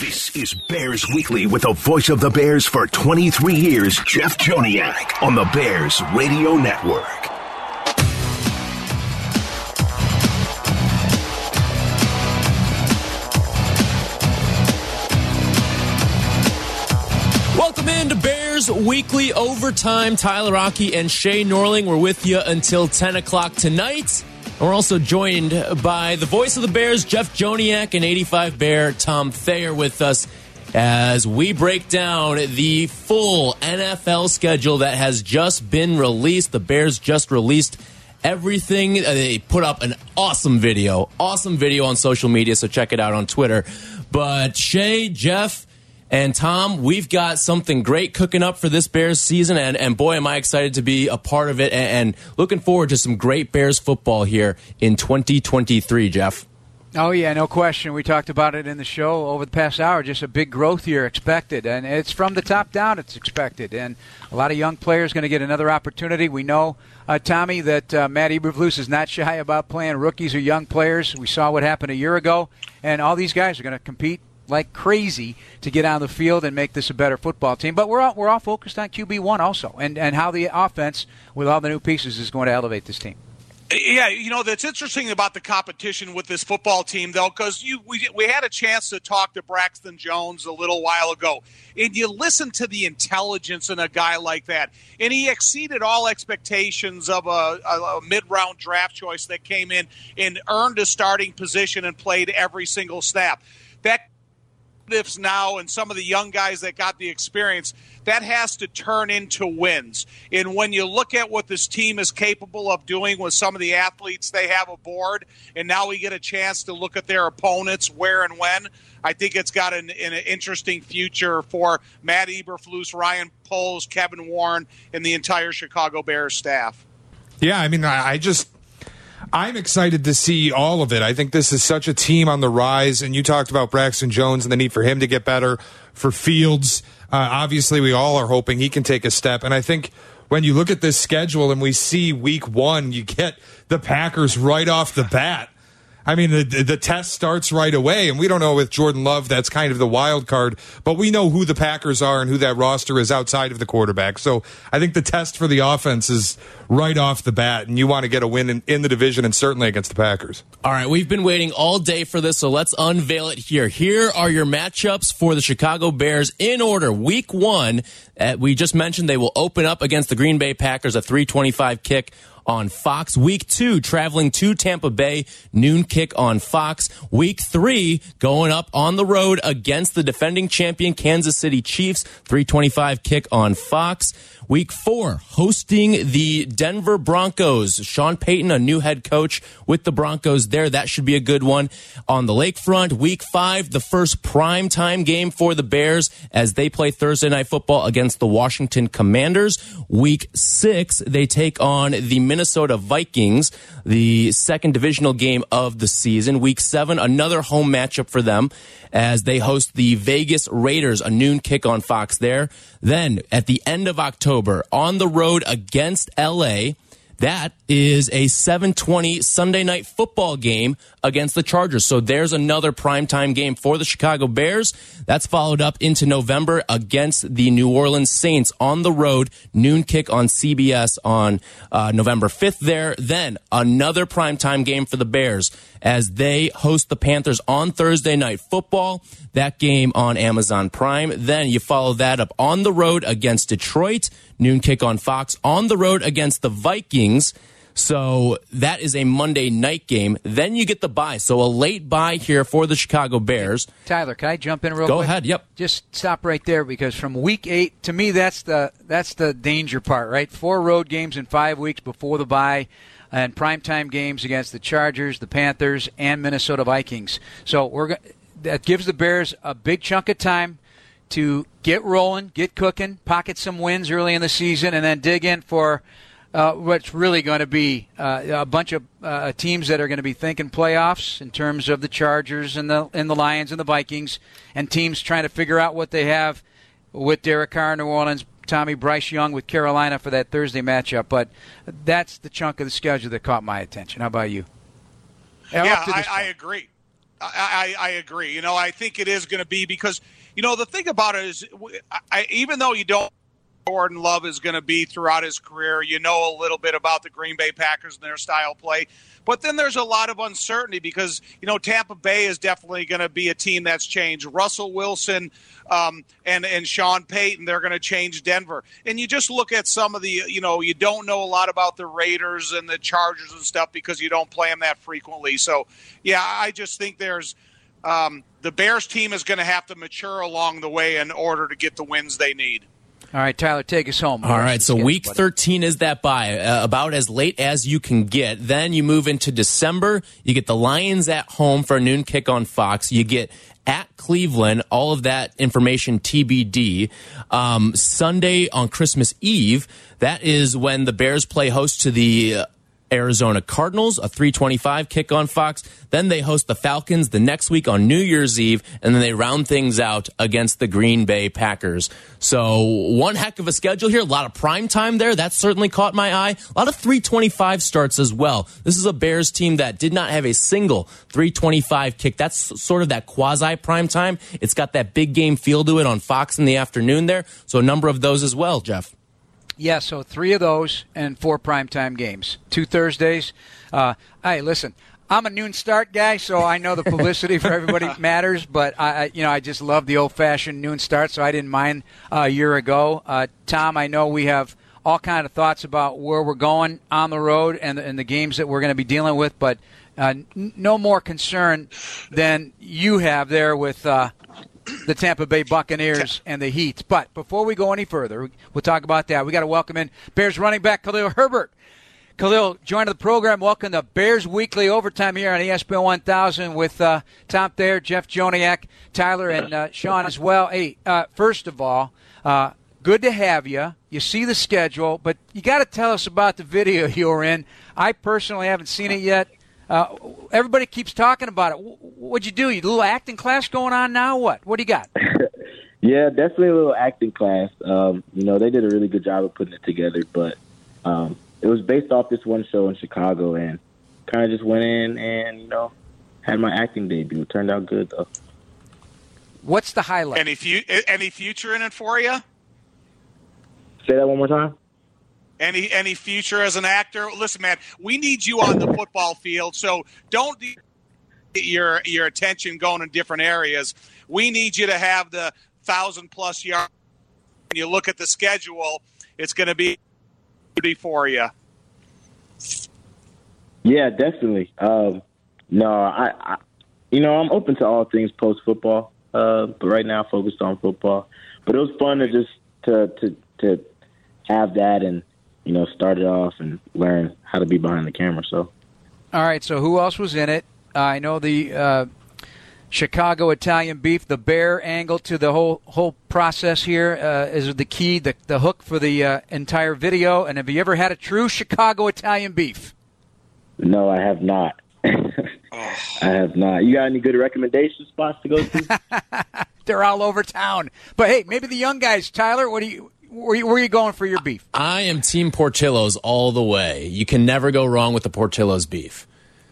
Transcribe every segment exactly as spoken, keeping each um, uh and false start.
This is Bears Weekly with the voice of the Bears for twenty-three years, Jeff Joniak, on the Bears Radio Network. Welcome into Bears Weekly Overtime. Tyler Rocky and Shay Norling were with you until ten o'clock tonight. We're also joined by the voice of the Bears, Jeff Joniak, and eighty-five Bear Tom Thayer with us as we break down the full N F L schedule that has just been released. The Bears just released everything. They put up an awesome video, awesome video on social media, so check it out on Twitter. But Shay, Jeff, and Tom, we've got something great cooking up for this Bears season, and, and boy, am I excited to be a part of it, and, and looking forward to some great Bears football here in twenty twenty-three, Jeff. Oh, yeah, no question. We talked about it in the show over the past hour, just a big growth year expected, and it's from the top down it's expected, and a lot of young players going to get another opportunity. We know, uh, Tommy, that uh, Matt Eberflus is not shy about playing rookies or young players. We saw what happened a year ago, and all these guys are going to compete like crazy to get on the field and make this a better football team. But we're all, we're all focused on Q B one also, and, and how the offense, with all the new pieces, is going to elevate this team. Yeah, you know, that's interesting about the competition with this football team, though, because you we, we had a chance to talk to Braxton Jones a little while ago, and you listen to the intelligence in a guy like that, and he exceeded all expectations of a, a, a mid-round draft choice that came in and earned a starting position and played every single snap. That now and some of the young guys that got the experience, that has to turn into wins. And when you look at what this team is capable of doing with some of the athletes they have aboard, and now we get a chance to look at their opponents where and when, I think it's got an, an interesting future for Matt Eberflus, Ryan Poles, Kevin Warren, and the entire Chicago Bears staff. Yeah, I mean, I just I'm excited to see all of it. I think this is such a team on the rise, and you talked about Braxton Jones and the need for him to get better, for Fields. Uh, obviously, we all are hoping he can take a step, and I think when you look at this schedule and we see week one, you get the Packers right off the bat. I mean, the, the test starts right away, and we don't know with Jordan Love, that's kind of the wild card, but we know who the Packers are and who that roster is outside of the quarterback. So I think the test for the offense is right off the bat, and you want to get a win in, in the division and certainly against the Packers. All right, we've been waiting all day for this, so let's unveil it here. Here are your matchups for the Chicago Bears in order. Week one, uh, we just mentioned they will open up against the Green Bay Packers, a three twenty-five kick on Fox. Week two, traveling to Tampa Bay, noon kick on Fox. Week three, going up on the road against the defending champion Kansas City Chiefs, three twenty-five kick on Fox. Week four, hosting the Denver Broncos. Sean Payton, a new head coach with the Broncos there. That should be a good one. On the lakefront, week five, the first primetime game for the Bears as they play Thursday Night Football against the Washington Commanders. Week six, they take on the Minnesota Vikings, the second divisional game of the season. Week seven, another home matchup for them as they host the Vegas Raiders, a noon kick on Fox there. Then, at the end of October, on the road against L A, that is a seven twenty Sunday Night Football game against the Chargers. So there's another primetime game for the Chicago Bears. That's followed up into November against the New Orleans Saints on the road, noon kick on C B S on uh, November fifth there. Then another primetime game for the Bears as they host the Panthers on Thursday Night Football. That game on Amazon Prime. Then you follow that up on the road against Detroit, noon kick on Fox, on the road against the Vikings. So that is a Monday night game. Then you get the bye. So a late bye here for the Chicago Bears. Tyler, can I jump in real Go quick? Go ahead, yep. Just stop right there because from week eight, to me, that's the that's the danger part, right? Four road games in five weeks before the bye and primetime games against the Chargers, the Panthers, and Minnesota Vikings. So we're that gives the Bears a big chunk of time to get rolling, get cooking, pocket some wins early in the season, and then dig in for uh, what's really going to be uh, a bunch of uh, teams that are going to be thinking playoffs in terms of the Chargers and the and the Lions and the Vikings, and teams trying to figure out what they have with Derek Carr in New Orleans, Tommy Bryce Young with Carolina for that Thursday matchup. But that's the chunk of the schedule that caught my attention. How about you? Yeah, I, I agree. I, I agree. You know, I think it is going to be because, you know, the thing about it is, I, even though you don't, Jordan Love is going to be throughout his career, you know a little bit about the Green Bay Packers and their style of play. But then there's a lot of uncertainty because, you know, Tampa Bay is definitely going to be a team that's changed. Russell Wilson um, and, and Sean Payton, they're going to change Denver. And you just look at some of the, you know, you don't know a lot about the Raiders and the Chargers and stuff because you don't play them that frequently. So, yeah, I just think there's um, the Bears team is going to have to mature along the way in order to get the wins they need. All right, Tyler, take us home. All right, so week thirteen is that bye, uh, about as late as you can get. Then you move into December. You get the Lions at home for a noon kick on Fox. You get at Cleveland, all of that information T B D. Um, Sunday on Christmas Eve, that is when the Bears play host to the uh, Arizona Cardinals, a three twenty-five kick on Fox. Then they host the Falcons the next week on New Year's Eve, and then they round things out against the Green Bay Packers. So one heck of a schedule here. A lot of prime time there. That certainly caught my eye. A lot of three twenty-five starts as well. This is a Bears team that did not have a single three twenty-five kick. That's sort of that quasi prime time. It's got that big game feel to it on Fox in the afternoon there. So a number of those as well, Jeff. Yeah, so three of those and four primetime games. Two Thursdays. Uh, hey, listen, I'm a noon start guy, so I know the publicity for everybody matters, but I, you know, I just love the old-fashioned noon start, so I didn't mind uh, a year ago. Uh, Tom, I know we have all kind of thoughts about where we're going on the road and the, and the games that we're going to be dealing with, but uh, n- no more concern than you have there with uh, the Tampa Bay Buccaneers and the Heat. But before we go any further, we'll talk about that. We got to welcome in Bears running back Khalil Herbert. Khalil, join the program. Welcome to Bears Weekly Overtime here on E S P N one thousand with uh, Tom Thayer, Jeff Joniak, Tyler, and uh, Sean as well. Hey, uh, first of all, uh, good to have you. You see the schedule, but you got to tell us about the video you were in. I personally haven't seen it yet. Uh, everybody keeps talking about it. What'd you do? You a little acting class going on now? What? What do you got? Yeah, definitely a little acting class. Um, you know, they did a really good job of putting it together, but um, it was based off this one show in Chicago, and kind of just went in and, you know, had my acting debut. It turned out good, though. What's the highlight? Any, fu- any future in it for you? Say that one more time. Any any future as an actor? Listen, man, we need you on the football field, so don't get your your attention going in different areas. We need you to have the thousand plus yards. When you look at the schedule, it's going to be for you. Yeah, definitely. Um, no, I, I, you know, I'm open to all things post football, uh, but right now focused on football. But it was fun to just to to to have that and, you know, start it off and learn how to be behind the camera. So, all right. So, who else was in it? Uh, I know the uh, Chicago Italian beef, the bear angle to the whole whole process here uh, is the key, the the hook for the uh, entire video. And have you ever had a true Chicago Italian beef? No, I have not. I have not. You got any good recommendation spots to go to? They're all over town. But hey, maybe the young guys. Tyler, what do you? Where, where are you going for your beef? I am Team Portillo's all the way. You can never go wrong with the Portillo's beef.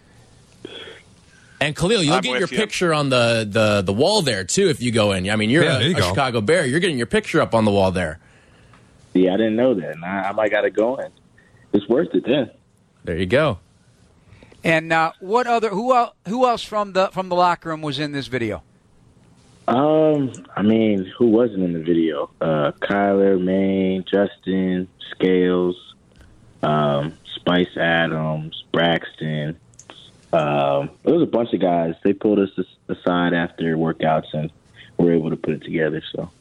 And Khalil, you'll I'm get your with you. picture on the, the, the wall there, too, if you go in. I mean, you're Yeah, a, there you a go. Chicago Bear. You're getting your picture up on the wall there. Yeah, I didn't know that. And I, I might got to go in. It's worth it then. There you go. And uh, what other? Who else? Who else from the from the locker room was in this video? Um, I mean, who wasn't in the video? Uh, Kyler, Maine, Justin, Scales, um, Spice Adams, Braxton. Um, there was a bunch of guys. They pulled us aside after workouts and were able to put it together. So,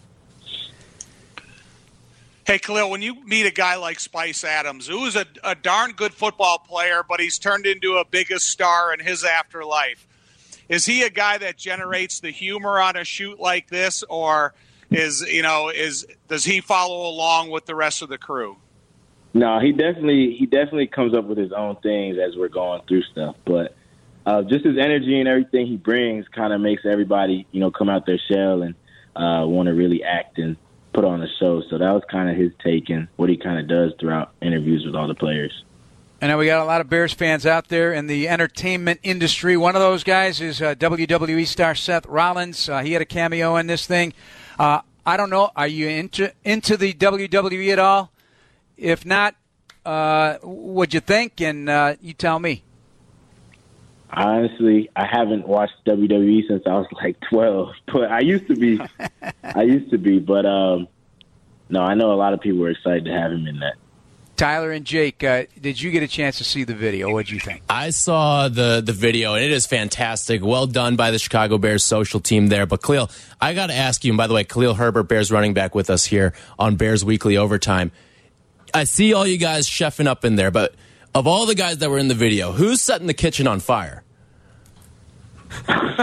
Hey, Khalil, when you meet a guy like Spice Adams, who's a, a darn good football player, but he's turned into a biggest star in his afterlife, is he a guy that generates the humor on a shoot like this, or is you know is does he follow along with the rest of the crew? no, he definitely he definitely comes up with his own things as we're going through stuff. But uh, just his energy and everything he brings kind of makes everybody, you know, come out their shell and uh, want to really act and put on a show. So that was kind of his take and what he kind of does throughout interviews with all the players. I know we got a lot of Bears fans out there in the entertainment industry. One of those guys is uh, W W E star Seth Rollins. Uh, he had a cameo in this thing. Uh, I don't know. Are you into into the W W E at all? If not, uh, what'd you think? And uh, you tell me. Honestly, I haven't watched W W E since I was like twelve, but I used to be. I used to be, but um, no, I know a lot of people were excited to have him in that. Tyler and Jake, uh, did you get a chance to see the video? What'd you think? I saw the the video, and it is fantastic. Well done by the Chicago Bears social team there. But, Khalil, I got to ask you, and by the way, Khalil Herbert, Bears running back with us here on Bears Weekly Overtime. I see all you guys chefing up in there, but of all the guys that were in the video, who's setting the kitchen on fire? uh,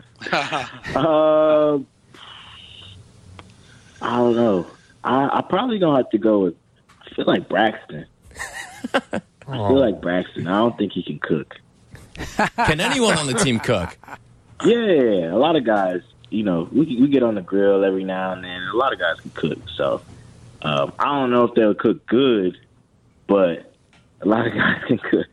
I don't know. I, I probably don't have to go with, I feel like Braxton. I feel like Braxton. I don't think he can cook. Can anyone on the team cook? Yeah, a lot of guys, you know, we we get on the grill every now and then. A lot of guys can cook. So um, I don't know if they'll cook good, but a lot of guys can cook.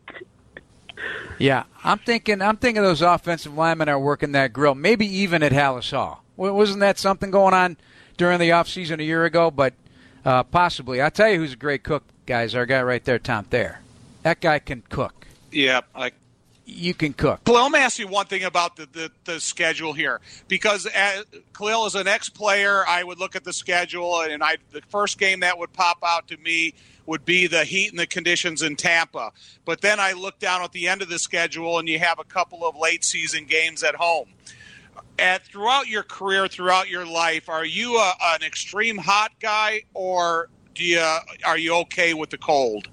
Yeah, I'm thinking. I'm thinking those offensive linemen are working that grill. Maybe even at Hallis Hall. Wasn't that something going on during the offseason a year ago? But uh, possibly. I'll tell you who's a great cook, guys. Our guy right there, Tom Thayer. That guy can cook. Yeah, I. You can cook. Khalil, let me ask you one thing about the, the, the schedule here. Because as, Khalil is an ex-player, I would look at the schedule, and I the first game that would pop out to me would be the heat and the conditions in Tampa. But then I look down at the end of the schedule, and you have a couple of late-season games at home. At throughout your career, throughout your life, are you a, an extreme hot guy, or do you are you okay with the cold?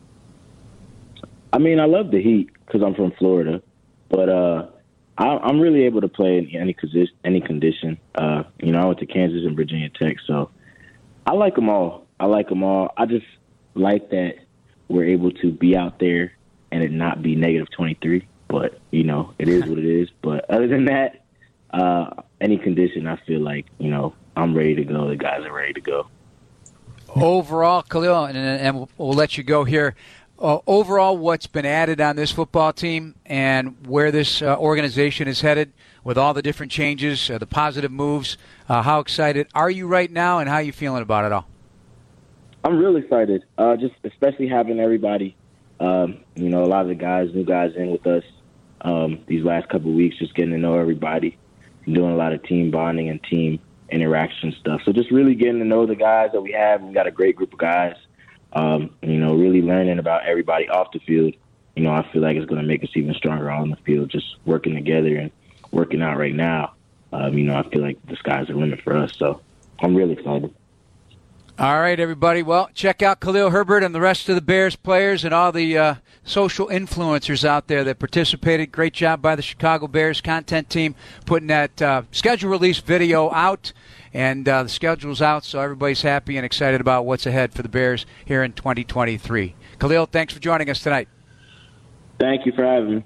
I mean, I love the heat because I'm from Florida, but uh, I, I'm really able to play in any condition. Any condition. Uh, you know, I went to Kansas and Virginia Tech, so I like them all. I like them all. I just like that we're able to be out there and it not be negative twenty-three. But you know, it is what it is. But other than that, uh, any condition, I feel like you know I'm ready to go. The guys are ready to go. Overall, Khalil, and, and we'll, we'll let you go here. Uh, overall, what's been added on this football team and where this uh, organization is headed with all the different changes, uh, the positive moves, uh, how excited are you right now and how are you feeling about it all? I'm real excited, uh, just especially having everybody, um, you know, a lot of the guys, new guys in with us um, these last couple of weeks, just getting to know everybody, doing a lot of team bonding and team interaction stuff. So just really getting to know the guys that we have. We've got a great group of guys. Um, you know, really learning about everybody off the field. You know, I feel like it's going to make us even stronger on the field, just working together and working out right now. Um, you know, I feel like the sky's the limit for us, so I'm really excited. All right, everybody. Well, check out Khalil Herbert and the rest of the Bears players and all the uh, social influencers out there that participated. Great job by the Chicago Bears content team putting that uh, schedule release video out. And uh, the schedule's out, so everybody's happy and excited about what's ahead for the Bears here in twenty twenty-three. Khalil, thanks for joining us tonight. Thank you for having me.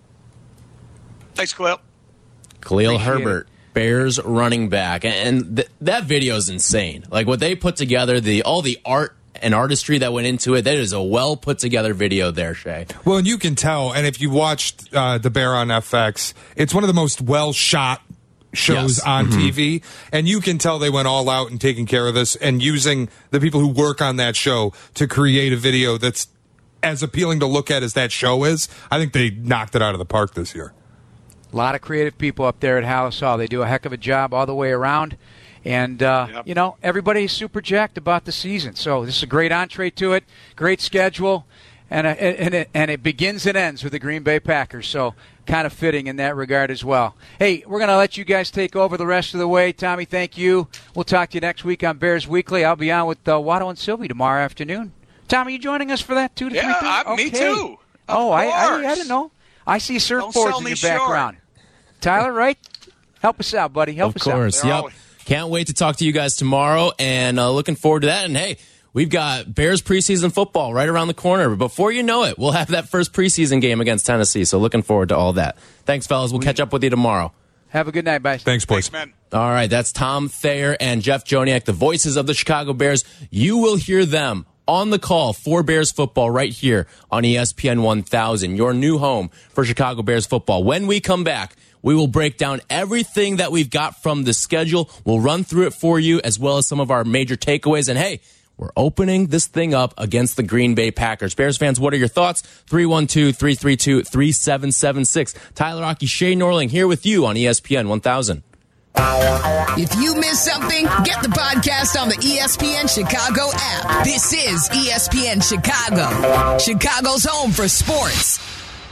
Thanks, Khalil. Khalil Appreciate Herbert, it. Bears running back. And th- that video is insane. Like, what they put together, the all the art and artistry that went into it, that is a well-put-together video there, Shay. Well, and you can tell, and if you watched uh, The Bear on F X, it's one of the most well-shot shows Yes. on Mm-hmm. T V, and you can tell they went all out and taking care of this and using the people who work on that show to create a video that's as appealing to look at as that show is. I think they knocked it out of the park this year. A lot of creative people up there at Hallis Hall. They do a heck of a job all the way around. And, uh, Yep. you know, everybody's super jacked about the season. So this is a great entree to it, great schedule, and, a, and, it, and it begins and ends with the Green Bay Packers. So kind of fitting in that regard as well. Hey, we're going to let you guys take over the rest of the way. Tommy, thank you. We'll talk to you next week on Bears Weekly. I'll be on with uh, Waddle and Sylvie tomorrow afternoon. Tommy, you joining us for that two to Yeah, three? I, me Okay. too. Of Oh, I, I, I course. didn't know. I see Don't surfboards sell in me your short. background. Tyler, right? Help us out, buddy. Help Of us out. course. They're Yep. always- Can't wait to talk to you guys tomorrow, and uh, looking forward to that. And, hey, we've got Bears preseason football right around the corner. But before you know it, we'll have that first preseason game against Tennessee. So looking forward to all that. Thanks, fellas. We'll catch up with you tomorrow. Have a good night, guys. Thanks, boys. Thanks, man. All right, that's Tom Thayer and Jeff Joniak, the voices of the Chicago Bears. You will hear them on the call for Bears football right here on E S P N one thousand, your new home for Chicago Bears football. When we come back, we will break down everything that we've got from the schedule. We'll run through it for you, as well as some of our major takeaways. And hey, we're opening this thing up against the Green Bay Packers. Bears fans, what are your thoughts? three one two, three three two, three seven seven six. Tyler Rocky, Shay Norling here with you on E S P N one thousand. If you missed something, get the podcast on the E S P N Chicago app. This is E S P N Chicago, Chicago's home for sports.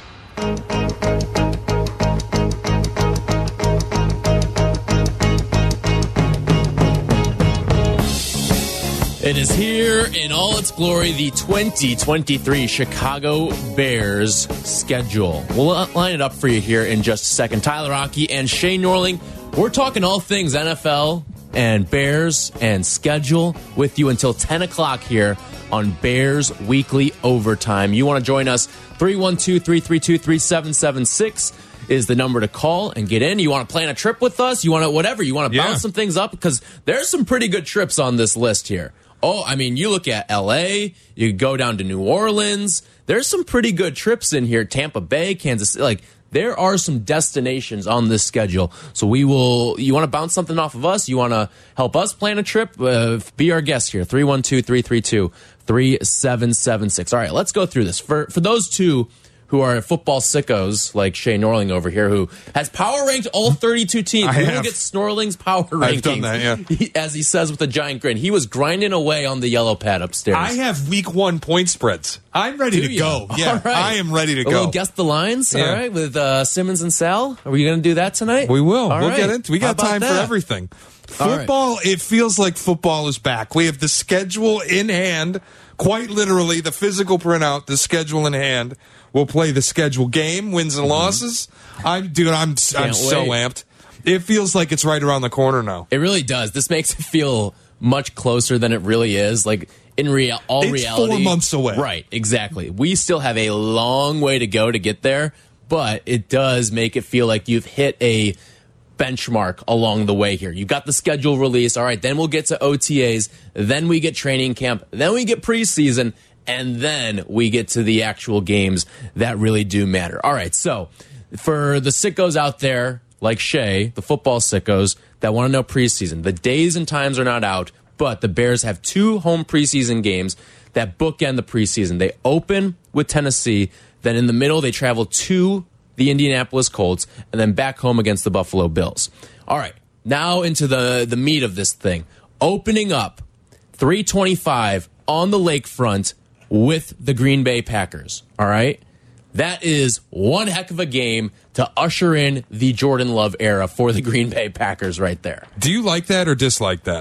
It is here in all its glory, the twenty twenty-three Chicago Bears schedule. We'll line it up for you here in just a second. Tyler Rocky and Shay Norling, we're talking all things N F L and Bears and schedule with you until ten o'clock here on Bears Weekly Overtime. You want to join us, three one two, three three two, three seven seven six is the number to call and get in. You want to plan a trip with us? You want to, whatever, you want to bounce yeah. some things up? Because there's some pretty good trips on this list here. Oh, I mean, you look at L A, you go down to New Orleans. There's some pretty good trips in here. Tampa Bay, Kansas City. Like, there are some destinations on this schedule. So we will, you want to bounce something off of us? You want to help us plan a trip? Uh, be our guest here. three one two, three three two, three seven seven six. All right, let's go through this. For, for those two who are football sickos like Shay Norling over here, who has power ranked all thirty-two teams. I we have. will get Snorling's power rankings. I've done that, yeah. He, as he says with a giant grin. He was grinding away on the yellow pad upstairs. I have week one point spreads. I'm ready Do to you? go. Yeah, right. I am ready to a go. We'll guess the lines, Yeah. all right, with uh, Simmons and Sal. Are we going to do that tonight? We will. All we'll right. get into. We got How about time that? for everything. All right. Football. It feels like football is back. We have the schedule in hand. Quite literally, the physical printout, the schedule in hand. We'll play the schedule game, wins and losses. I'm, dude, I'm, I'm so wait. amped. It feels like it's right around the corner now. It really does. This makes it feel much closer than it really is. Like, in real, all It's reality, four months away. Right, exactly. We still have a long way to go to get there, but it does make it feel like you've hit a benchmark along the way here. You've got the schedule release. All right, then we'll get to O T As. Then we get training camp. Then we get preseason. And then we get to the actual games that really do matter. All right, so for the sickos out there, like Shay, the football sickos, that want to know preseason, the days and times are not out, but the Bears have two home preseason games that bookend the preseason. They open with Tennessee, then in the middle they travel to the Indianapolis Colts, and then back home against the Buffalo Bills. All right, now into the, the meat of this thing. Opening up three twenty-five on the lakefront with the Green Bay Packers, all right? That is one heck of a game to usher in the Jordan Love era for the Green Bay Packers right there. Do you like that or dislike that?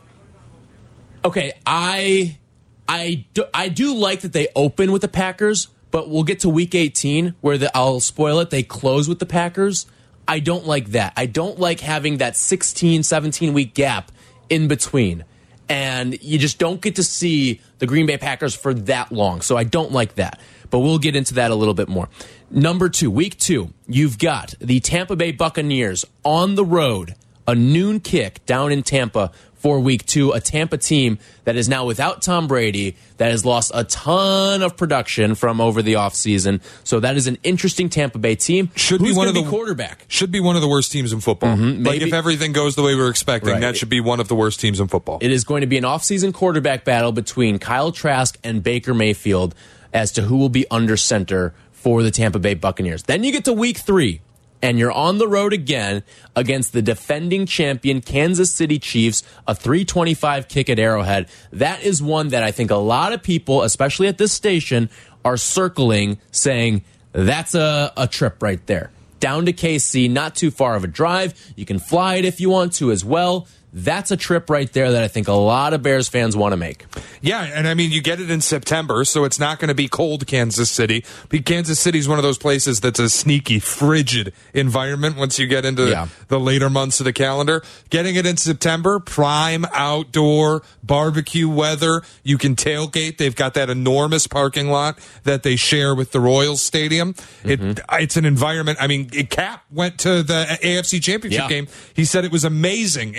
Okay, I I do, I do like that they open with the Packers, but we'll get to week eighteen where the, I'll spoil it, they close with the Packers. I don't like that. I don't like having that sixteen, seventeen-week gap in between. And you just don't get to see the Green Bay Packers for that long. So I don't like that. But we'll get into that a little bit more. Number two, week two, you've got the Tampa Bay Buccaneers on the road, a noon kick down in Tampa for week two, a Tampa team that is now without Tom Brady, that has lost a ton of production from over the offseason. So that is an interesting Tampa Bay team. Should Who's be one of be the quarterback. Should be one of the worst teams in football. Mm-hmm, like maybe. if everything goes the way we're expecting, Right. that should be one of the worst teams in football. It is going to be an offseason quarterback battle between Kyle Trask and Baker Mayfield as to who will be under center for the Tampa Bay Buccaneers. Then you get to week three, and you're on the road again against the defending champion Kansas City Chiefs, a three twenty-five kick at Arrowhead. That is one that I think a lot of people, especially at this station, are circling, saying that's a, a trip right there. Down to K C, not too far of a drive. You can fly it if you want to as well. That's a trip right there that I think a lot of Bears fans want to make. Yeah, and I mean, you get it in September, so it's not going to be cold Kansas City. Kansas City is one of those places that's a sneaky, frigid environment once you get into Yeah. the later months of the calendar. Getting it in September, prime outdoor barbecue weather. You can tailgate. They've got that enormous parking lot that they share with the Royals Stadium. Mm-hmm. It, it's an environment. I mean, Cap went to the A F C Championship Yeah. game. He said it was amazing in Kansas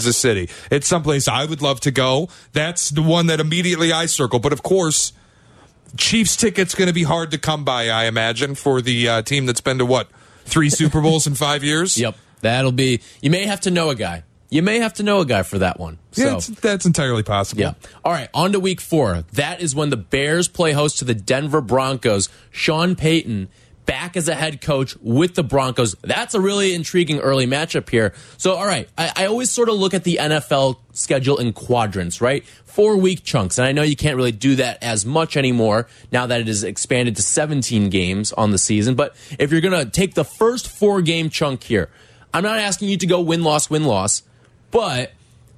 Kansas City. It's someplace I would love to go. That's the one that immediately I circle. But, of course, Chiefs ticket's going to be hard to come by, I imagine, for the uh, team that's been to, what, three Super Bowls in five years? Yep. That'll be – you may have to know a guy. You may have to know a guy for that one. So. Yeah, it's, that's entirely possible. Yeah. All right, on to week four. That is when the Bears play host to the Denver Broncos. Sean Payton back as a head coach with the Broncos. That's a really intriguing early matchup here. So, all right, I, I always sort of look at the N F L schedule in quadrants, right? Four-week chunks. And I know you can't really do that as much anymore now that it is expanded to seventeen games on the season. But if you're going to take the first four-game chunk here, I'm not asking you to go win-loss, win-loss. But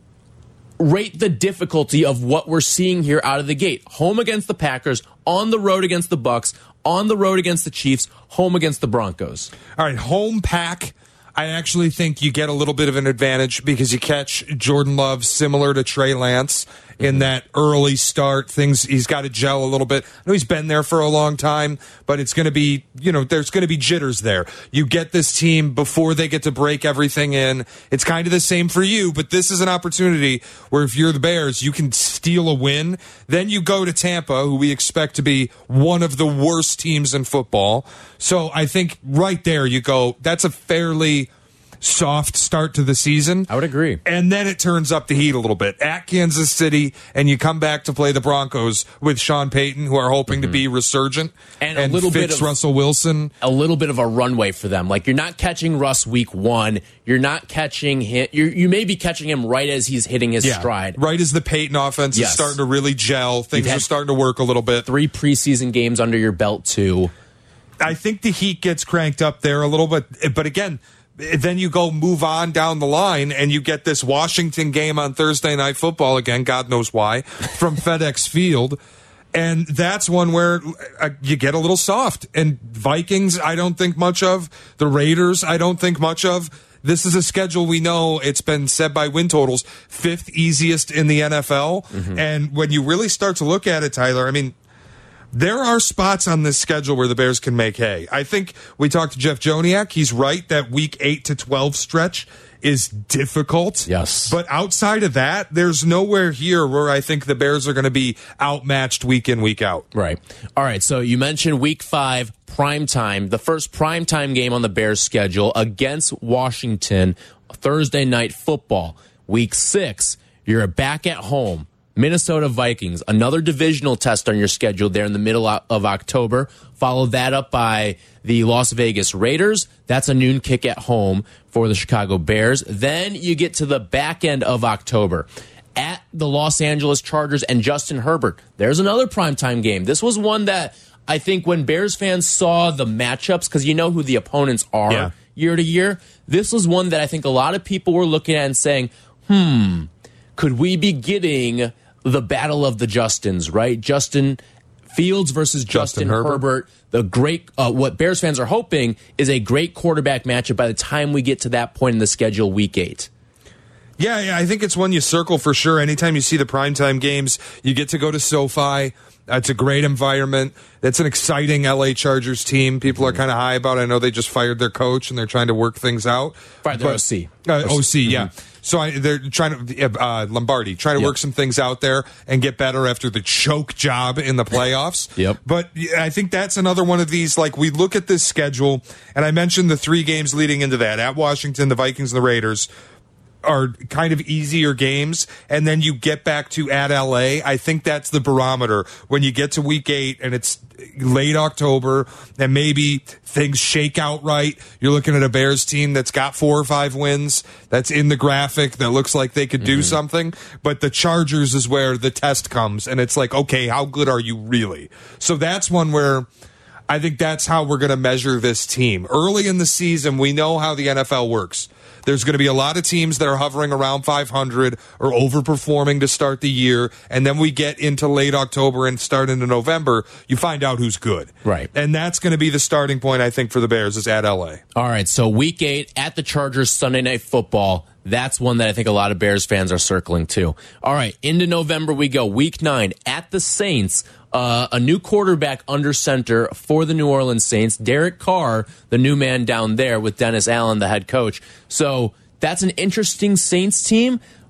rate the difficulty of what we're seeing here out of the gate. Home against the Packers, on the road against the Bucks, on the road against the Chiefs, home against the Broncos. All right, home pack. I actually think you get a little bit of an advantage because you catch Jordan Love similar to Trey Lance in that early start. Things he's got to gel a little bit. I know he's been there for a long time, but it's going to be, you know, there's going to be jitters there. You get this team before they get to break everything in. It's kind of the same for you, but this is an opportunity where if you're the Bears, you can steal a win. Then you go to Tampa, who we expect to be one of the worst teams in football. So I think right there you go, that's a fairly soft start to the season. I would agree. And then it turns up the heat a little bit at Kansas City, and you come back to play the Broncos with Sean Payton, who are hoping mm-hmm. to be resurgent and, and a little fix bit of Russell Wilson. A little bit of a runway for them. Like, you're not catching Russ week one. You're not catching him. You you may be catching him right as he's hitting his yeah, stride. Right as the Payton offense yes. is starting to really gel. Things are starting to work a little bit. Three preseason games under your belt, too. I think the heat gets cranked up there a little bit. But again, then you go move on down the line and you get this Washington game on Thursday Night Football again, God knows why, from FedEx Field. And that's one where uh, you get a little soft. And Vikings, I don't think much of. The Raiders, I don't think much of. This is a schedule we know, it's been said by win totals, fifth easiest in the N F L. Mm-hmm. And when you really start to look at it, Tyler, I mean, there are spots on this schedule where the Bears can make hay. I think we talked to Jeff Joniak. He's right that week eight to twelve stretch is difficult. Yes. But outside of that, there's nowhere here where I think the Bears are going to be outmatched week in, week out. Right. All right. So you mentioned week five, primetime, the first primetime game on the Bears schedule against Washington, Thursday Night Football. Week six, you're back at home. Minnesota Vikings, another divisional test on your schedule there in the middle of October. Follow that up by the Las Vegas Raiders. That's a noon kick at home for the Chicago Bears. Then you get to the back end of October at the Los Angeles Chargers and Justin Herbert. There's another primetime game. This was one that I think when Bears fans saw the matchups, because you know who the opponents are yeah. year to year, this was one that I think a lot of people were looking at and saying, hmm, could we be getting the battle of the Justins, right? Justin Fields versus Justin, Justin Herbert. Herbert. The great, uh, what Bears fans are hoping is a great quarterback matchup by the time we get to that point in the schedule, week eight. Yeah, yeah, I think it's one you circle for sure. Anytime you see the primetime games, you get to go to SoFi. It's a great environment. It's an exciting L A Chargers team. People are kind of high about it. I know they just fired their coach and they're trying to work things out. Fired their O C. Uh, O C, yeah. Mm-hmm. So I, they're trying to, uh, Lombardi, trying to yep. work some things out there and get better after the choke job in the playoffs. Yep. But I think that's another one of these, like, we look at this schedule, and I mentioned the three games leading into that, at Washington, the Vikings, and the Raiders, are kind of easier games, and then you get back to at L A. I think that's the barometer. When you get to week eight and it's late October and maybe things shake out right, you're looking at a Bears team that's got four or five wins, that's in the graphic, that looks like they could do mm-hmm. something. But the Chargers is where the test comes, and it's like, okay, how good are you really? So that's one where I think that's how we're going to measure this team. Early in the season, we know how the N F L works. There's going to be a lot of teams that are hovering around five hundred or overperforming to start the year. And then we get into late October and start into November. You find out who's good. Right. And that's going to be the starting point, I think, for the Bears is at L A. All right. So week eight at the Chargers, Sunday Night Football. That's one that I think a lot of Bears fans are circling too. All right. Into November we go. Week nine at the Saints. Uh, a new quarterback under center for the New Orleans Saints, Derek Carr, the new man down there with Dennis Allen, the head coach. So that's an interesting Saints team.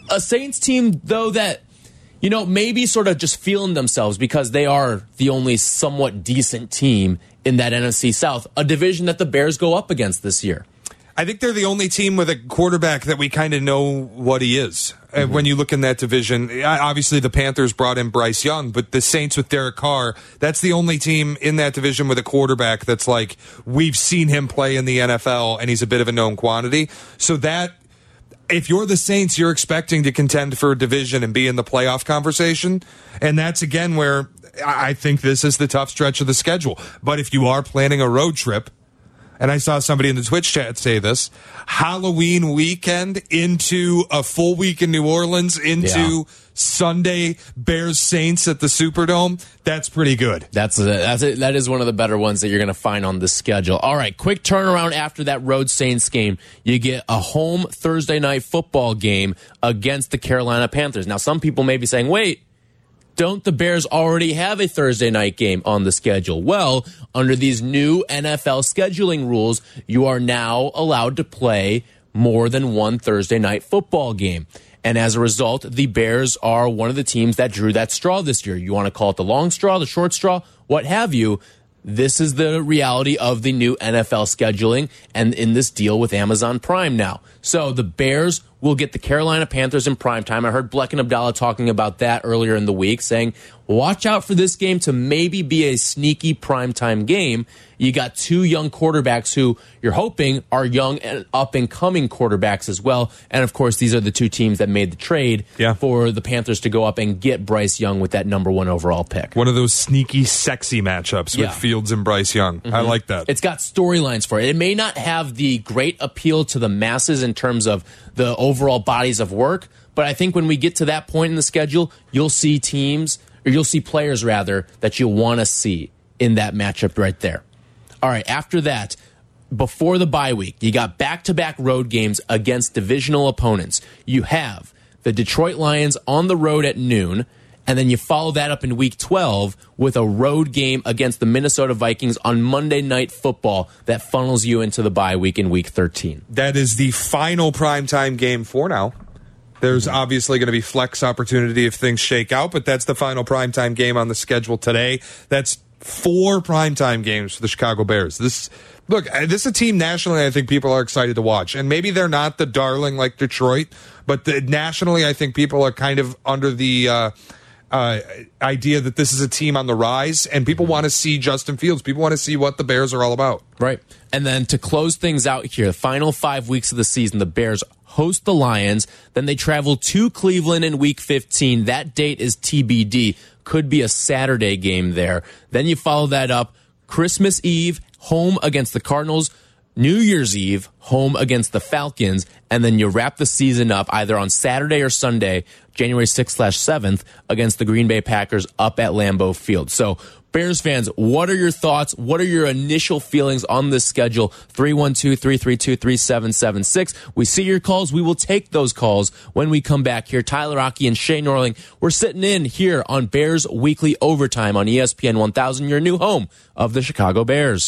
a Saints team, though, that, you know, maybe sort of just feeling themselves because they are the only somewhat decent team in that N F C South, a division that the Bears go up against this year. I think they're the only team with a quarterback that we kind of know what he is. Mm-hmm. When you look in that division, obviously the Panthers brought in Bryce Young, but the Saints with Derek Carr, that's the only team in that division with a quarterback that's like, we've seen him play in the N F L, and he's a bit of a known quantity. So that, if you're the Saints, you're expecting to contend for a division and be in the playoff conversation. And that's, again, where I think this is the tough stretch of the schedule. But if you are planning a road trip, and I saw somebody in the Twitch chat say this, Halloween weekend into a full week in New Orleans, into yeah. Sunday Bears Saints at the Superdome, that's pretty good. That's a, that's a, that is one of the better ones that you're going to find on the schedule. All right, quick turnaround after that road Saints game. You get a home Thursday night football game against the Carolina Panthers. Now, some people may be saying, wait, don't the Bears already have a Thursday night game on the schedule? Well, under these new N F L scheduling rules, you are now allowed to play more than one Thursday night football game. And as a result, the Bears are one of the teams that drew that straw this year. You want to call it the long straw, the short straw, what have you. This is the reality of the new N F L scheduling and in this deal with Amazon Prime now. So the Bears will get the Carolina Panthers in primetime. I heard Bleck and Abdallah talking about that earlier in the week, saying, watch out for this game to maybe be a sneaky primetime game. You got two young quarterbacks who you're hoping are young and up-and-coming quarterbacks as well. And, of course, these are the two teams that made the trade yeah. for the Panthers to go up and get Bryce Young with that number one overall pick. One of those sneaky, sexy matchups yeah. with Fields and Bryce Young. Mm-hmm. I like that. It's got storylines for it. It may not have the great appeal to the masses in terms of the overall bodies of work, but I think when we get to that point in the schedule, you'll see teams, or you'll see players, rather, that you'll want to see in that matchup right there. All right, after that, before the bye week, you got back-to-back road games against divisional opponents. You have the Detroit Lions on the road at noon, and then you follow that up in week twelve with a road game against the Minnesota Vikings on Monday Night Football that funnels you into the bye week in week thirteen. That is the final primetime game for now. There's mm-hmm. obviously going to be flex opportunity if things shake out, but that's the final primetime game on the schedule today. That's four primetime games for the Chicago Bears. This, look, this is a team nationally I think people are excited to watch. And maybe they're not the darling like Detroit, but the, nationally I think people are kind of under the uh, uh, idea that this is a team on the rise, and people want to see Justin Fields. People want to see what the Bears are all about. Right. And then to close things out here, the final five weeks of the season, the Bears host the Lions. Then they travel to Cleveland in week fifteen. That date is T B D. Could be a Saturday game there. Then you follow that up Christmas Eve, home against the Cardinals. New Year's Eve, home against the Falcons. And then you wrap the season up either on Saturday or Sunday, January sixth slash seventh, against the Green Bay Packers up at Lambeau Field. So, Bears fans, what are your thoughts? What are your initial feelings on this schedule? three one two, three three two, three seven seven six. We see your calls. We will take those calls when we come back here. Tyler Rocky and Shay Norling, we're sitting in here on Bears Weekly Overtime on E S P N one thousand, your new home of the Chicago Bears.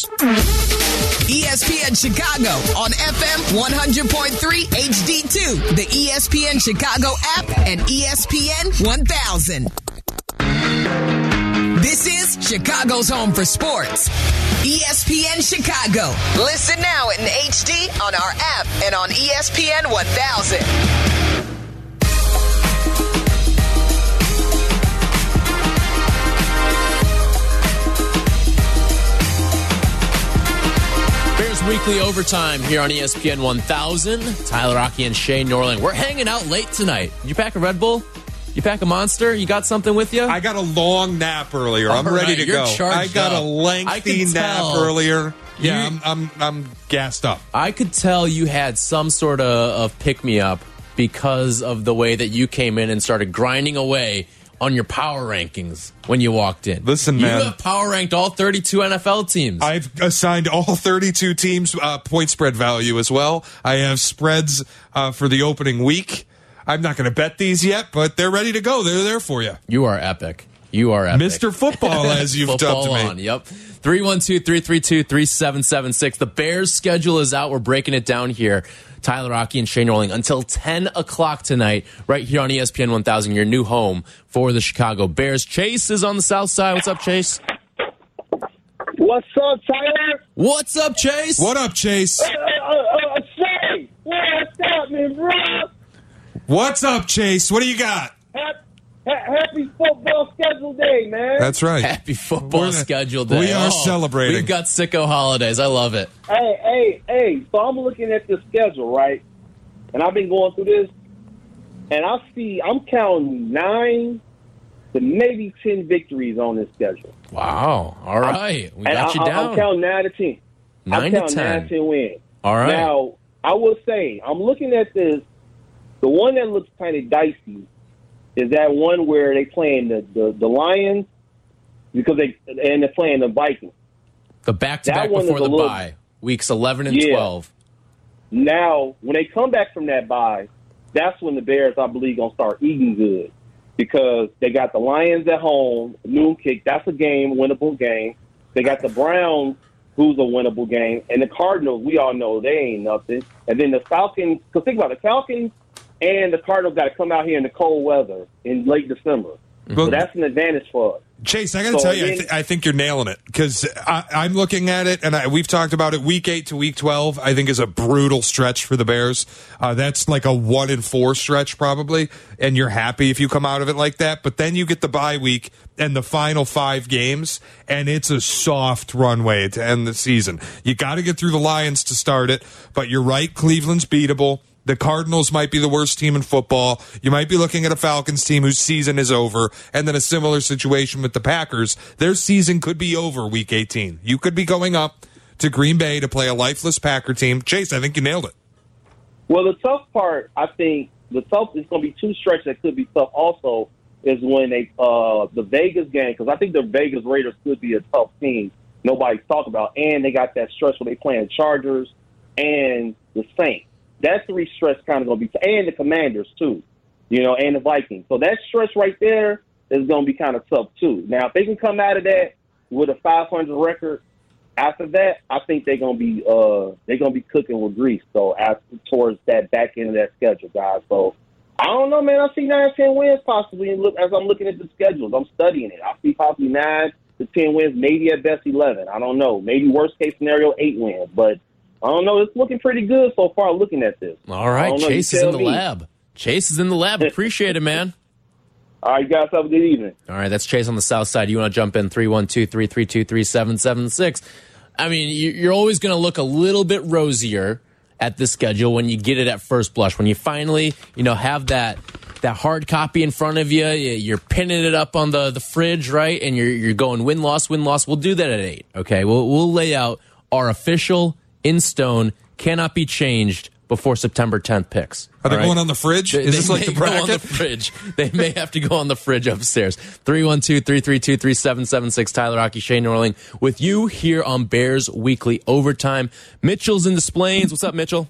E S P N Chicago on F M one hundred point three H D two, the E S P N Chicago app, and E S P N one thousand. This is Chicago's home for sports. E S P N Chicago. Listen now in H D on our app and on E S P N one thousand. Bears Weekly Overtime here on E S P N one thousand. Tyler Rocky and Shay Norling. We're hanging out late tonight. Did you pack a Red Bull? You pack a Monster? You got something with you? I got a long nap earlier. I'm All ready right, to go. I got up. a lengthy nap earlier. Yeah, you, I'm, I'm I'm gassed up. I could tell you had some sort of, of pick-me-up because of the way that you came in and started grinding away on your power rankings when you walked in. Listen, man. You have power ranked all thirty-two N F L teams. I've assigned all thirty-two teams uh, point spread value as well. I have spreads uh, for the opening week. I'm not going to bet these yet, but they're ready to go. They're there for you. You are epic. You are epic. Mister Football, as you've dubbed me. On, yep. three one two, three three two, three seven seven six. The Bears' schedule is out. We're breaking it down here. Tyler Rocky and Shane Rolling until ten o'clock tonight, right here on E S P N one thousand, your new home for the Chicago Bears. Chase is on the south side. What's up, Chase? What's up, Tyler? What's up, Chase? What up, Chase? Uh, uh, uh, Shane, what's up, man, bro? What's up, Chase? What do you got? Happy, happy football schedule day, man. That's right. Happy football We're- schedule day. we are Oh, celebrating. We've got sicko holidays. I love it. Hey, hey, hey. So I'm looking at the schedule, right? And I've been going through this, and I see I'm counting nine to maybe ten victories on this schedule. Wow. All right. We and got I, you I, down. I'm counting nine to ten. Nine I'm to counting ten. nine to ten wins. All right. Now, I will say, I'm looking at this. The one that looks kind of dicey is that one where they playing the, the, the Lions because they and they're playing the Vikings. The back-to-back That one before is the a little- bye, weeks eleven and Yeah. twelve. Now, when they come back from that bye, that's when the Bears, I believe, gonna start eating good because they got the Lions at home, noon kick. That's a game, winnable game. They got the Browns, who's a winnable game, and the Cardinals. We all know they ain't nothing. And then the Falcons. Because think about it, the Falcons and the Cardinals got to come out here in the cold weather in late December. Well, So that's an advantage for us. Chase, I got to So tell you, I, then- th- I think you're nailing it because I'm looking at it, and I, we've talked about it. Week eight to week twelve, I think, is a brutal stretch for the Bears. Uh, that's like a one in four stretch probably, and you're happy if you come out of it like that. But then you get the bye week and the final five games, and it's a soft runway to end the season. You got to get through the Lions to start it, but you're right, Cleveland's beatable. The Cardinals might be the worst team in football. You might be looking at a Falcons team whose season is over, and then a similar situation with the Packers. Their season could be over week eighteen. You could be going up to Green Bay to play a lifeless Packer team. Chase, I think you nailed it. Well, the tough part, I think, the tough is going to be two stretches that could be tough also is when they uh, the Vegas game, because I think the Vegas Raiders could be a tough team nobody's talking about, and they got that stretch where they playing Chargers and the Saints. That three stretch kind of going to be, and the Commanders too, you know, and the Vikings. So that stretch right there is going to be kind of tough too. Now, if they can come out of that with a five hundred record, after that, I think they're going to be uh, they're going to be cooking with grease. So as towards that back end of that schedule, guys. So I don't know, man. I see nine, ten wins possibly. And look, as I'm looking at the schedules, I'm studying it. I see possibly nine to ten wins, maybe at best eleven. I don't know. Maybe worst case scenario, eight wins, but. I don't know. It's looking pretty good so far looking at this. All right. know, Chase you is in tell the me. lab. Chase is in the lab. Appreciate it, man. All right, guys, have a good evening. All right, that's Chase on the south side. You want to jump in three one two, three three two, three seven seven six. I mean, you- you're always going to look a little bit rosier at the schedule when you get it at first blush. When you finally, you know, have that that hard copy in front of you, you're pinning it up on the, the fridge, right? And you're you're going win loss win loss. We'll do that at eight. Okay, we'll we'll lay out our official in stone, cannot be changed before September tenth picks. Are they All right? going on the fridge? They, Is they this like may the go on the bracket? fridge. They may have to go on the fridge upstairs. three one two, three three two, three seven seven six. Tyler Rocky, Shane Norling with you here on Bears Weekly Overtime. Mitchell's in the Splains. What's up, Mitchell?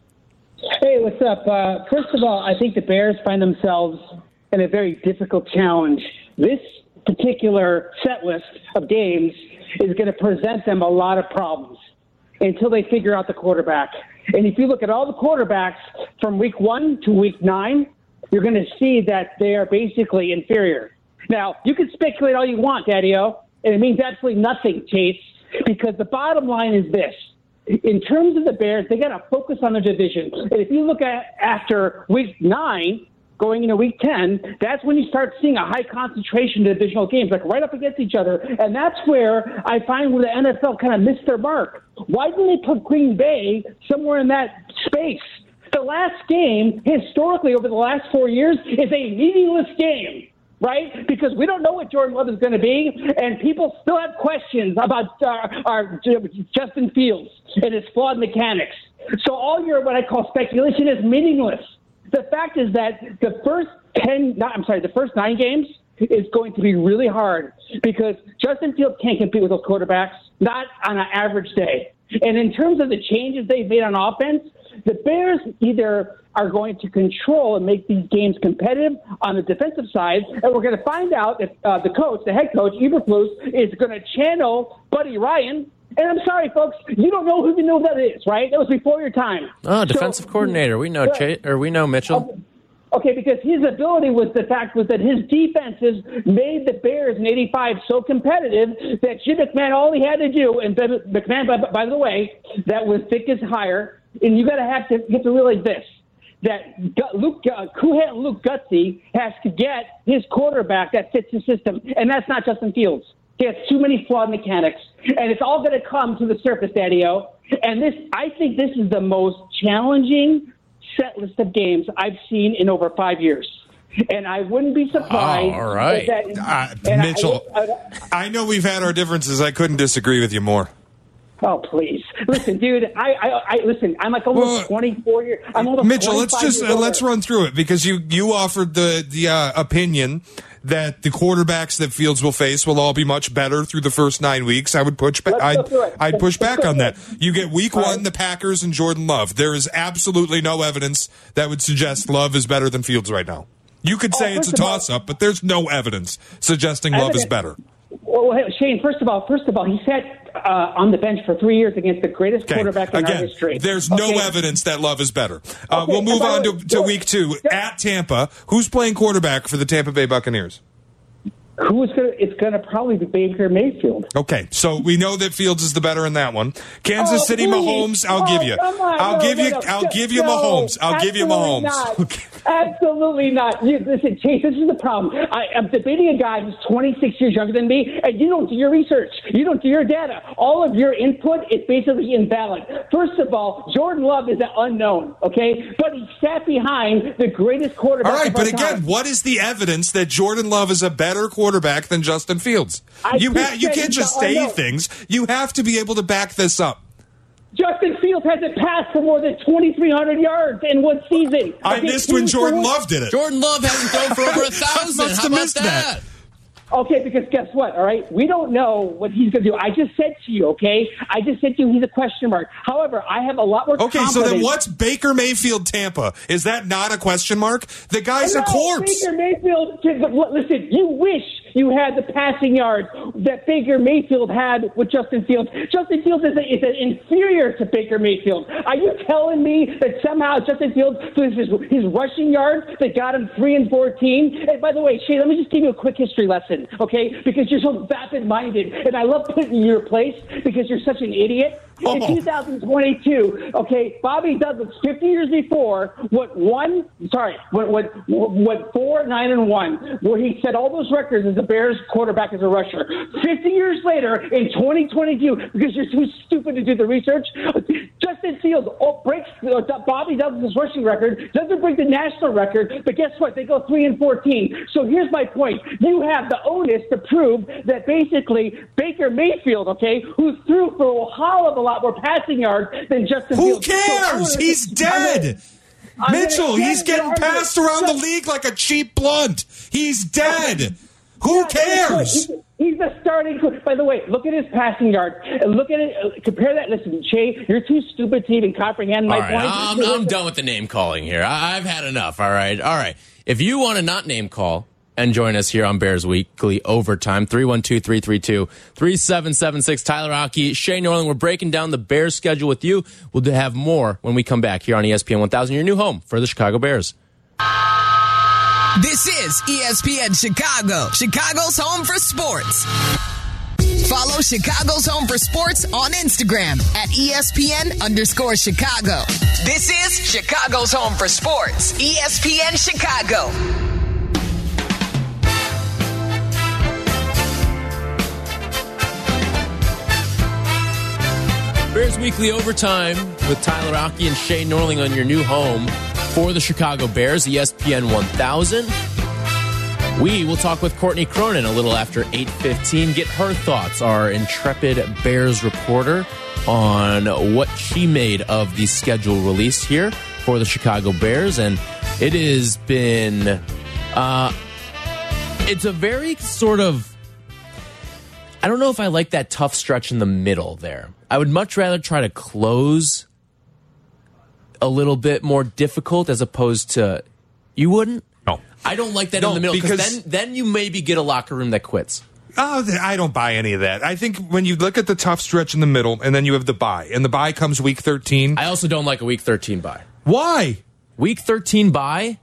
Hey, what's up? Uh, first of all, I think the Bears find themselves in a very difficult challenge. This particular set list of games is going to present them a lot of problems until they figure out the quarterback. And if you look at all the quarterbacks from week one to week nine, you're going to see that they are basically inferior. Now, you can speculate all you want, Daddy-O, and it means absolutely nothing, Chase, because the bottom line is this. In terms of the Bears, they got to focus on their division. And if you look at after week nine, going into week ten, that's when you start seeing a high concentration of divisional games, like right up against each other. And that's where I find where the N F L kind of missed their mark. Why didn't they put Green Bay somewhere in that space? The last game, historically, over the last four years, is a meaningless game. Right? Because we don't know what Jordan Love is going to be, and people still have questions about uh, our Justin Fields and his flawed mechanics. So all your what I call speculation is meaningless. The fact is that the first ten, not, I'm sorry, the first nine games is going to be really hard because Justin Fields can't compete with those quarterbacks, not on an average day. And in terms of the changes they've made on offense, The Bears either are going to control and make these games competitive on the defensive side, and we're going to find out if uh, the coach, the head coach, Eberflus, is going to channel Buddy Ryan. And I'm sorry, folks, you don't know who you know that is, right? That was before your time. Oh, defensive so, coordinator. We know Ch- or we know Mitchell. Okay, because his ability was the fact was that his defenses made the Bears in eighty-five so competitive that Jim McMahon, all he had to do, and McMahon, by, by the way, that was thick as hire, and you got to have to you have to realize this, that Luke uh, Kuhat and Luke Gutsy has to get his quarterback that fits his system, and that's not Justin Fields. He has too many flawed mechanics, and it's all going to come to the surface, Daddy-O. And this, I think this is the most challenging set list of games I've seen in over five years. And I wouldn't be surprised. Oh, all right. That, uh, Mitchell, I, I, I know we've had our differences. I couldn't disagree with you more. Oh, please. Listen, dude, I, I, I listen, I'm like almost well, twenty-four years. I'm almost Mitchell, let's just uh, let's run through it because you, you offered the, the uh, opinion that the quarterbacks that Fields will face will all be much better through the first nine weeks. I would push back. I'd, I'd push back on that. You get week one, right. The Packers and Jordan Love. There is absolutely no evidence that would suggest Love is better than Fields right now. You could say oh, it's a toss-up, but there's no evidence suggesting Love is better. Well, Shane, first of all, first of all, he sat uh, on the bench for three years against the greatest okay. quarterback in Again, our history. There's okay. no evidence that Love is better. Uh, okay. We'll move on to, to well, week two at Tampa. Who's playing quarterback for the Tampa Bay Buccaneers? Who is going to? It's going to probably be Baker Mayfield. Okay, so we know that Fields is the better in that one. Kansas oh, City, please. Mahomes. I'll oh, give you. On, I'll no, give no, you. no, I'll no, give you no, Mahomes. I'll give you Mahomes. Not. Absolutely not. You, listen, Chase, this is the problem. I, I'm debating a guy who's twenty-six years younger than me, and you don't do your research. You don't do your data. All of your input is basically invalid. First of all, Jordan Love is an unknown, okay? But he sat behind the greatest quarterback. All right, of but our again, time. what is the evidence that Jordan Love is a better quarterback than Justin Fields? I you ha- you can't just say unknown. things. You have to be able to back this up. Justin Fields hasn't passed for more than twenty-three hundred yards in one season. I okay, missed when Jordan for, Love did it. Jordan Love hasn't thrown for over a thousand. must How have about missed that? that. Okay, because guess what, all right? We don't know what he's going to do. I just said to you, okay? I just said to you he's a question mark. However, I have a lot more Okay, confidence. so then what's Baker Mayfield Tampa? Is that not a question mark? The guy's no, a corpse. Baker Mayfield, listen, you wish you had the passing yards that Baker Mayfield had with Justin Fields. Justin Fields is, a, is an inferior to Baker Mayfield. Are you telling me that somehow Justin Fields, his, his rushing yards that got him three and fourteen? And by the way, Shane, let me just give you a quick history lesson, okay? Because you're so vapid-minded, and I love putting you in your place because you're such an idiot. Oh. In two thousand twenty-two, okay, Bobby Douglas, fifty years before, what one, sorry, what what what four, nine, and one, where he set all those records as a Bears quarterback as a rusher. Fifty years later, in twenty twenty-two, because you're too stupid to do the research, Justin Fields breaks Bobby Douglas' rushing record, doesn't break the national record, but guess what? They go three and fourteen. So here's my point: you have the onus to prove that basically Baker Mayfield, okay, who threw for a hell of a lot more passing yards than Justin Who Fields. cares? So He's dead. I'm Mitchell, he's getting passed around the league like a cheap blunt. He's dead. Who Yeah, cares? He's, he's the starting. By the way, look at his passing yards. Look at it. Uh, compare that. Listen, Jay, you're too stupid to even comprehend my all right, point. I'm, I'm done with the name calling here. I, I've had enough. All right. All right. If you want to not name call and join us here on Bears Weekly Overtime, three one two, three three two, three seven seven six. Tyler Aki, Shane Norling, we're breaking down the Bears schedule with you. We'll have more when we come back here on E S P N one thousand, your new home for the Chicago Bears. This is E S P N Chicago, Chicago's home for sports. Follow Chicago's Home for Sports on Instagram at E S P N underscore Chicago. This is Chicago's Home for Sports, E S P N Chicago. Bears Weekly Overtime with Tyler Aki and Shane Norling on your new home for the Chicago Bears, E S P N one thousand. We will talk with Courtney Cronin a little after eight fifteen. Get her thoughts, our intrepid Bears reporter, on what she made of the schedule released here for the Chicago Bears. And it has been, uh, it's a very sort of, I don't know if I like that tough stretch in the middle there. I would much rather try to close a little bit more difficult as opposed to you wouldn't? No. I don't like that No, in the middle because because- then, then you maybe get a locker room that quits. Oh, I don't buy any of that. I think when you look at the tough stretch in the middle and then you have the bye, and the bye comes week thirteen. I also don't like a week thirteen bye. Why? Week thirteen bye?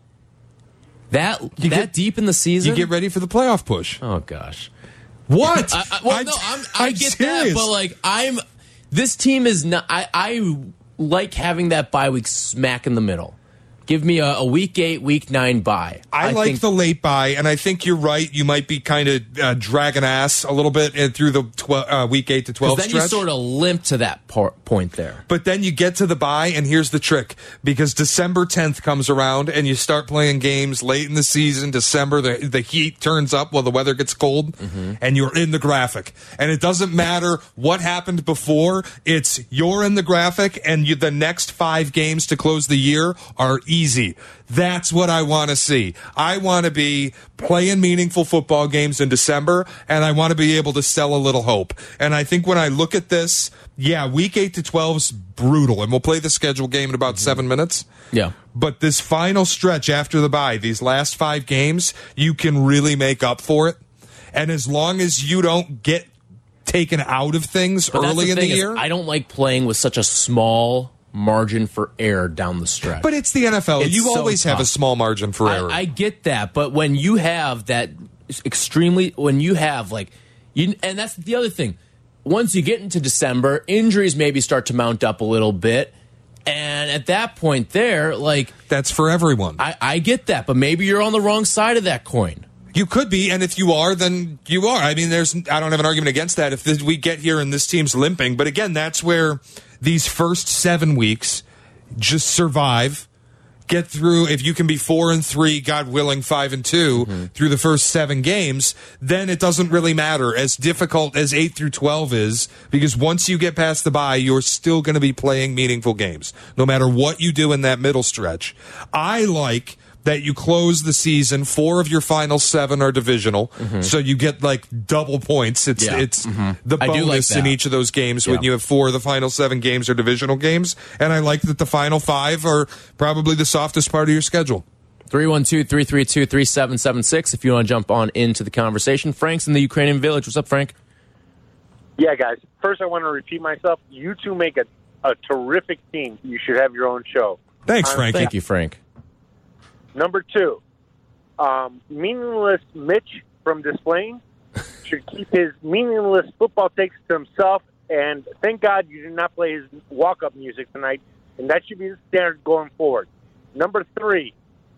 That You that get- deep in the season? You get ready for the playoff push. Oh gosh. What? I, I, well, I'm- no, I'm, I I'm get serious. that, but like I'm, this team is not. I, I like having that bye week smack in the middle. Give me a, a week eight, week nine bye. I, like think, the late bye, and I think you're right. You might be kind of uh, dragging ass a little bit uh, through the twelve, uh, week eight to twelve then stretch. you sort of limp to that por- point there. But then you get to the bye, and here's the trick. Because December tenth comes around, and you start playing games late in the season. December, the, the heat turns up while the weather gets cold, Mm-hmm. and you're in the graphic. And it doesn't matter what happened before. It's you're in the graphic, and you, the next five games to close the year are easy. That's what I want to see. I want to be playing meaningful football games in December, and I want to be able to sell a little hope. And I think when I look at this, yeah, week eight to twelve is brutal, and we'll play the schedule game in about mm-hmm. seven minutes. Yeah. But this final stretch after the bye, these last five games, you can really make up for it. And as long as you don't get taken out of things But that's early the in the thing is, year. I don't like playing with such a small margin for error down the stretch. But it's the N F L. It's You so always have tough. a small margin for error. I, I get that, but when you have that extremely, when you have like, you, and that's the other thing. Once you get into December, injuries maybe start to mount up a little bit, and at that point, there, like That's for everyone. I, I get that, but maybe you're on the wrong side of that coin. You could be, and if you are, then you are. I mean, there's. I don't have an argument against that. If this, we get here and this team's limping, but again, that's where these first seven weeks just survive, get through. If you can be four and three, God willing, five and two mm-hmm. through the first seven games, then it doesn't really matter. As difficult as eight through twelve is, because once you get past the bye, you're still going to be playing meaningful games, no matter what you do in that middle stretch. I like that you close the season, four of your final seven are divisional, mm-hmm. so you get like double points. It's yeah. it's mm-hmm. the bonus like in each of those games yeah. when you have four of the final seven games are divisional games. And I like that the final five are probably the softest part of your schedule. three one two, three three two, three seven seven six if you want to jump on into the conversation. Frank's in the Ukrainian Village. What's up, Frank? Yeah, guys. First, I want to repeat myself. You two make a, a terrific team. You should have your own show. Thanks, Frank. Thank you, Frank. Number two, um, meaningless Mitch from Displaying should keep his meaningless football takes to himself. And thank God you did not play his walk-up music tonight. And that should be the standard going forward. Number three,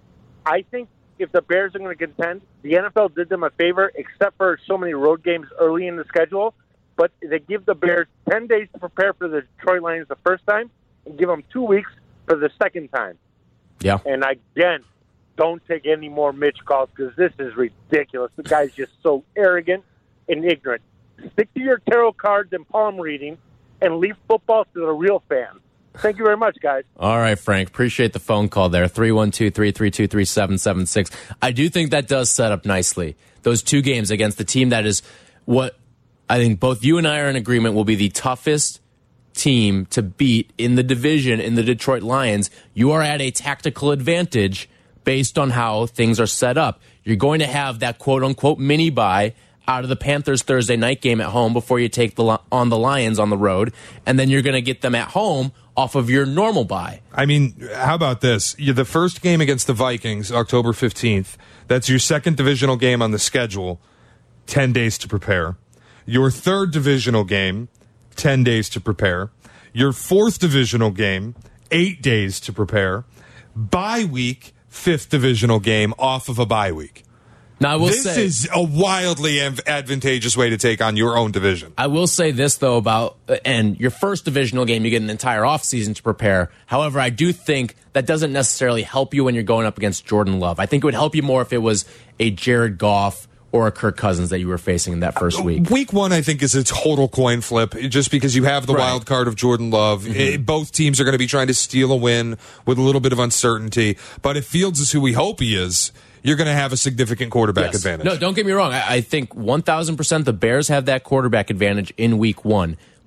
I think if the Bears are going to contend, the N F L did them a favor, except for so many road games early in the schedule. But they give the Bears ten days to prepare for the Detroit Lions the first time and give them two weeks for the second time. Yeah. And again, don't take any more Mitch calls because this is ridiculous. The guy's just so arrogant and ignorant. Stick to your tarot cards and palm reading and leave football to the real fans. Thank you very much, guys. All right, Frank. Appreciate the phone call there. three one two, three three two, three seven seven six. I do think that does set up nicely. Those two games against the team that is what I think both you and I are in agreement will be the toughest team to beat in the division in the Detroit Lions. You are at a tactical advantage based on how things are set up. You're going to have that quote-unquote mini-bye out of the Panthers Thursday night game at home before you take the on the Lions on the road, and then you're going to get them at home off of your normal bye. I mean, how about this? You, the first game against the Vikings, October fifteenth, that's your second divisional game on the schedule, ten days to prepare. Your third divisional game, ten days to prepare. Your fourth divisional game, eight days to prepare. Bye week, fifth divisional game off of a bye week. Now, I will this say, is a wildly advantageous way to take on your own division. I will say this, though, about, and your first divisional game, you get an entire offseason to prepare. However, I do think that doesn't necessarily help you when you're going up against Jordan Love. I think it would help you more if it was a Jared Goff or a Kirk Cousins that you were facing in that first week. Week one, I think, is a total coin flip, just because you have the right. wild card of Jordan Love. Mm-hmm. It, both teams are going to be trying to steal a win with a little bit of uncertainty. But if Fields is who we hope he is, you're going to have a significant quarterback yes. advantage. No, don't get me wrong. I, I think one thousand percent the Bears have that quarterback advantage in week one.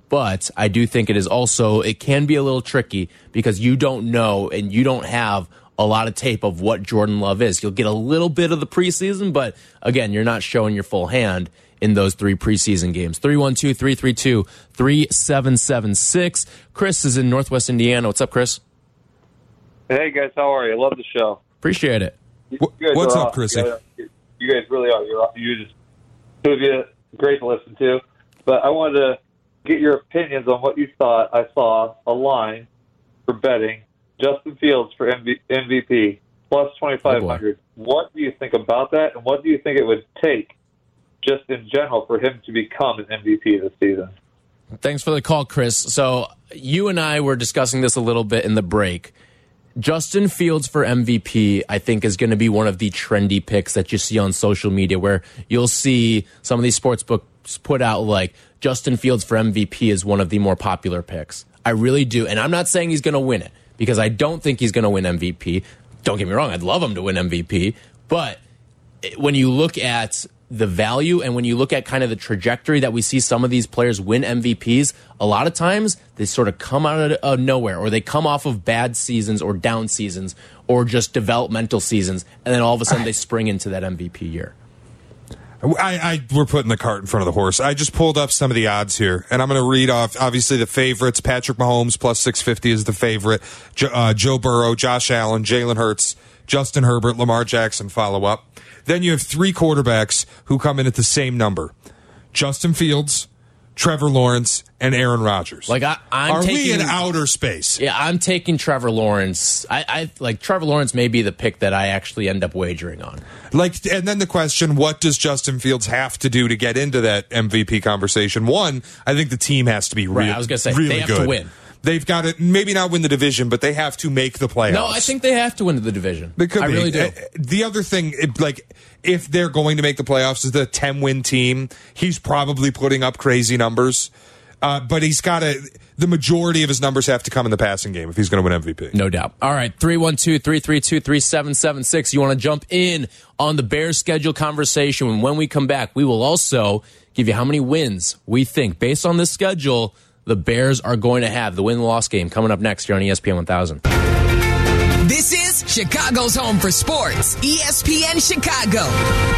But I do think it is also, it can be a little tricky because you don't know and you don't have a lot of tape of what Jordan Love is. You'll get a little bit of the preseason, but again, you're not showing your full hand in those three preseason games. three one two, three three two, three seven seven six. Chris is in Northwest Indiana. What's up, Chris? Hey, guys. How are you? Love the show. Appreciate it. You guys What's are up, Chrissy? You guys, you guys really are. You're, you're just two of you great to listen to. But I wanted to get your opinions on what you thought. I saw a line for betting Justin Fields for M V P plus twenty-five hundred. Oh, what do you think about that, and what do you think it would take just in general for him to become an M V P this season? Thanks for the call, Chris. So you and I were discussing this a little bit in the break. Justin Fields for M V P, I think, is going to be one of the trendy picks that you see on social media, where you'll see some of these sports books put out like Justin Fields for M V P is one of the more popular picks. I really do. And I'm not saying he's going to win it because I don't think he's going to win M V P. Don't get me wrong. I'd love him to win M V P. But when you look at the value and when you look at kind of the trajectory that we see some of these players win M V Ps, a lot of times they sort of come out of, of nowhere, or they come off of bad seasons or down seasons or just developmental seasons, and then all of a sudden they spring into that M V P year. I, I we're putting the cart in front of the horse. I just pulled up some of the odds here, and I'm going to read off, obviously, the favorites. Patrick Mahomes, plus six fifty is the favorite. Jo, uh, Joe Burrow, Josh Allen, Jalen Hurts, Justin Herbert, Lamar Jackson follow up. Then you have three quarterbacks who come in at the same number. Justin Fields, Trevor Lawrence, and Aaron Rodgers. Like I, I'm Are taking, we in outer space? Yeah, I'm taking Trevor Lawrence. I, I like Trevor Lawrence may be the pick that I actually end up wagering on. Like, and then the question: what does Justin Fields have to do to get into that M V P conversation? One, I think the team has to be right, real, I was going to say really they have good. to win. They've got to maybe not win the division, but they have to make the playoffs. No, I think they have to win the division. They could I be. really do. The other thing, like, if they're going to make the playoffs, is the ten-win team. He's probably putting up crazy numbers, uh, but he's got to. The majority of his numbers have to come in the passing game if he's going to win M V P. No doubt. All right, three one two, three three two, three seven seven six. You want to jump in on the Bears schedule conversation. And when we come back, we will also give you how many wins we think, based on this schedule, the Bears are going to have. The win-loss game coming up next here on E S P N one thousand. This is Chicago's home for sports, E S P N Chicago.